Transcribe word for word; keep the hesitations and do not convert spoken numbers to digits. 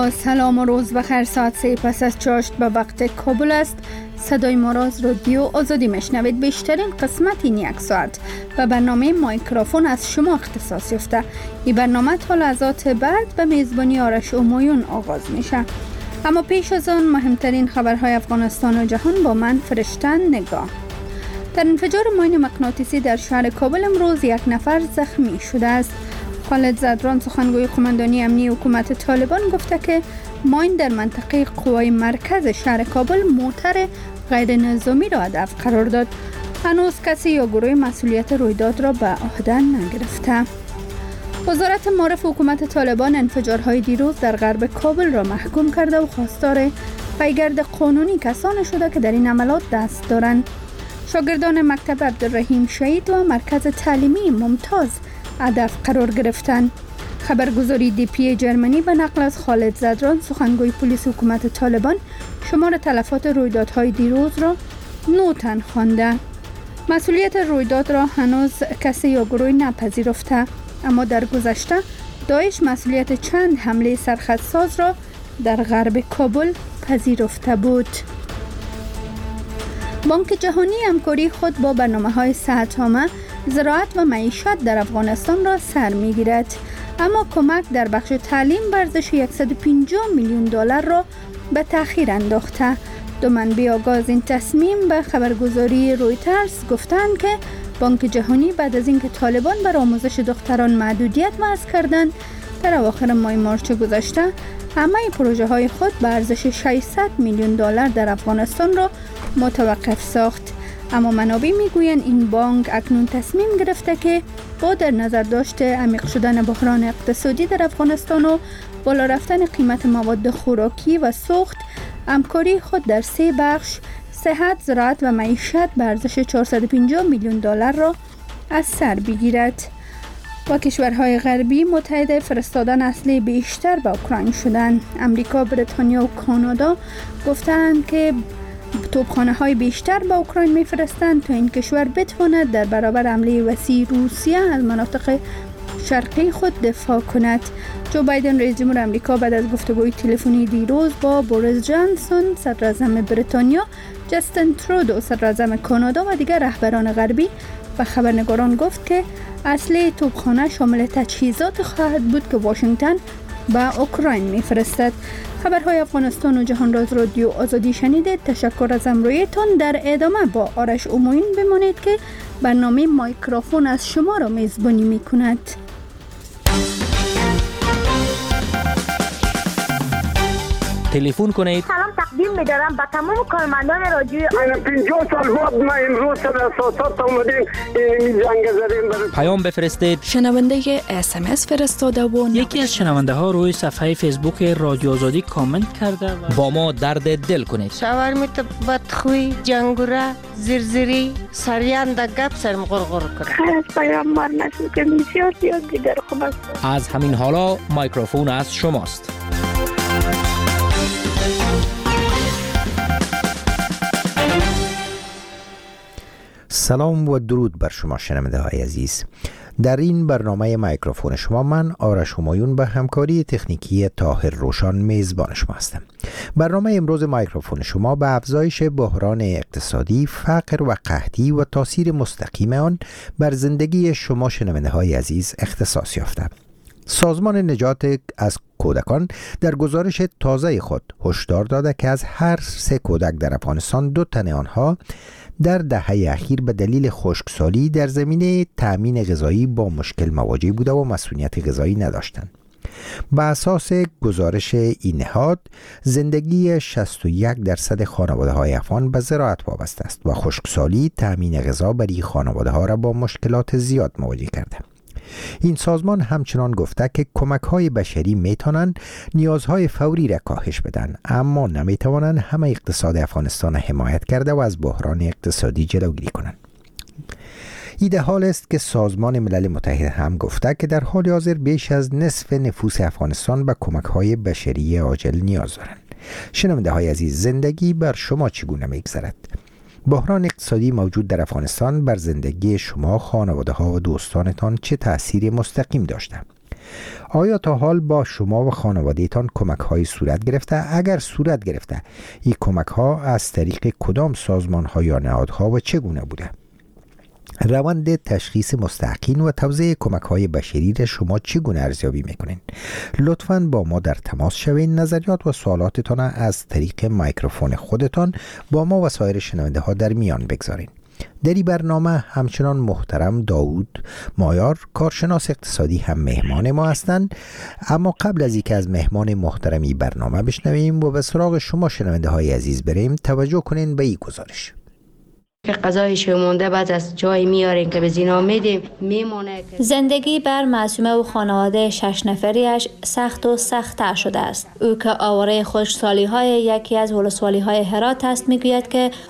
با سلام و روز بخیر. ساعت سه پس از چاشت به وقت کابل است. صدای ما را از رادیو آزادی میشنوید. بیشترین قسمت این یک ساعت و برنامه مایکروفون از شما اختصاص یافته. این برنامه تا لحظات بعد به میزبانی آرش اومایون آغاز میشه. اما پیش از آن مهمترین خبرهای افغانستان و جهان با من فرشتن نگاه. در انفجار ماین مغناطیسی در شهر کابل امروز یک نفر زخمی شده است. خالد زدران سخنگوی قماندانی امنی حکومت طالبان گفته که ماین در منطقه قوای مرکز شهر کابل موتر غیر نظامی را هدف قرار داد. هنوز کسی یا گروه مسئولیت رویداد را به عهده نگرفته. وزارت معارف حکومت طالبان انفجارهای دیروز در غرب کابل را محکوم کرده و خواستار پیگرد قانونی کسانی شده که در این عملات دست دارند. شاگردان مکتب عبدالرحیم شهید و مرکز تعلیمی ممتاز هدف قرار گرفتند. خبرگزاری دی پی جرمنی به نقل از خالد زدران سخنگوی پلیس حکومت طالبان شمار تلفات رویدادهای دیروز را نه تن خوانده. مسئولیت رویداد را هنوز کسی یا گروهی نپذیرفته، اما در گذشته داعش مسئولیت چند حمله سرخطساز را در غرب کابل پذیرفته بود. بانک جهانی همکاری خود با برنامه‌های صحت‌عامه، زراعت و معیشت در افغانستان را سر می‌گیرد، اما کمک در بخش تعلیم به ارزش صد و پنجاه میلیون دلار را به تأخیر انداخته. دو منبع آگاز این تصمیم به خبرگزاری رویترز گفتند که بانک جهانی بعد از اینکه طالبان بر آموزش دختران محدودیت وضع کردند، در اواخر ماه مارچ گذشته همه پروژه های خود به ارزش ششصد میلیون دلار در افغانستان را متوقف ساخت. اما منابع میگویند این بانک اکنون تصمیم گرفته که با در نظر داشت عمیق شدن بحران اقتصادی در افغانستان و بالا رفتن قیمت مواد خوراکی و سوخت، همکاری خود در سه بخش صحت، زراعت و معیشت به ارزش چهارصد و پنجاه میلیون دلار را از سر بگیرد. و کشورهای غربی متحد فرستادن اسلحه بیشتر به اوکراین شدند. امریکا، بریتانیا و کانادا گفتند که توپخانه‌های بیشتر به اوکراین می‌فرستند تا این کشور بتواند در برابر حمله وسیع روسیه از مناطق شرقی خود دفاع کند. جو بایدن رئیس جمهور آمریکا بعد از گفتگوی تلفنی دیروز با بوریس جانسون صدر اعظم بریتانیا، جاستین ترودو صدر اعظم کانادا و دیگر رهبران غربی به خبرنگاران گفت که اسلحه توپخانه شامل تجهیزات خواهد بود که واشنگتن به اوکراین می‌فرستد. خبرهای افغانستان و جهان را از رادیو آزادی شنیدید. تشکر از همراهیتان. در ادامه با آرش اومایون بمانید که برنامه مایکروفون از شما را میزبانی می‌کند. تلفن کنید. سلام تقدیم می‌دارم به تمام کارمندان رادیو. من پنجاه سال بعد ما امروز در اساسات اومدیم این زنگ زدیم برای پیام بفرستید. شنونده اس ام اس فرستاده و یکی از شنونده ها روی صفحه فیسبوک رادیو آزادی کامنت کرده و با ما درد دل کنید. شاورمیت بدخوی، جنگوره، زرزری، سریان در گپ سرم غرغر کنه. خیلی از پیام مار نشد که بسیار زیاد دیگر خوب است. از همین حالا مایکروفون از شماست. سلام و درود بر شما شنونده های عزیز. در این برنامه مایکروفون شما من آرش اومایون به همکاری تکنیکی طاهر روشان میزبان شما هستم. برنامه امروز مایکروفون شما به افزایش بحران اقتصادی، فقر و قحطی و تاثیر مستقیم آن بر زندگی شما شنونده های عزیز اختصاص یافته. سازمان نجات از کودکان در گزارش تازه خود هشدار داده که از هر سه کودک در افغانستان دو تن آنها در دهه اخیر به دلیل خشکسالی در زمینه تأمین غذایی با مشکل مواجه بوده و مسئولیت غذایی نداشتند. به اساس گزارش این نهاد، زندگی شصت و یک درصد خانواده های افغان به زراعت وابسته است و خشکسالی تأمین غذا برای خانواده ها را با مشکلات زیاد مواجه کرده. این سازمان همچنان گفته که کمک‌های بشری میتونن نیازهای فوری را کاهش بدن، اما نمیتوانند همه اقتصاد افغانستان حمایت کرده و از بحران اقتصادی جلوگیری کنند. ایده حال است که سازمان ملل متحد هم گفته که در حال حاضر بیش از نصف نفوس افغانستان به کمک‌های بشری عاجل نیاز دارند. شنونده های عزیز، زندگی بر شما چگونه میگذرد؟ بحران اقتصادی موجود در افغانستان بر زندگی شما، خانواده ها و دوستانتان چه تأثیر مستقیم داشته؟ آیا تا حال با شما و خانوادهتان کمک های صورت گرفته؟ اگر صورت گرفته، این کمک ها از طریق کدام سازمان ها یا نهادها و چگونه بوده؟ روند تشخیص مستحقین و توزیع کمک های بشری را شما چگونه ارزیابی میکنین؟ لطفاً با ما در تماس شوین. نظریات و سوالاتتان از طریق میکروفون خودتان با ما و سایر شنونده ها در میان بگذارین. در این برنامه همچنان محترم داوود مایار، کارشناس اقتصادی، هم مهمان ما هستند. اما قبل از اینکه از مهمان محترمی برنامه بشنویم و به سراغ شما شنونده های عزیز بریم، توجه کنین به این گزارش. که غذای شومونده بعد از جای میاریم که به زینا میدیم میمونه. زندگی بر معصومه و خانواده شش نفریش سخت و سخت‌تر شده است. او که آواره خشکسالی های یکی از ولسوالی های هرات است میگوید که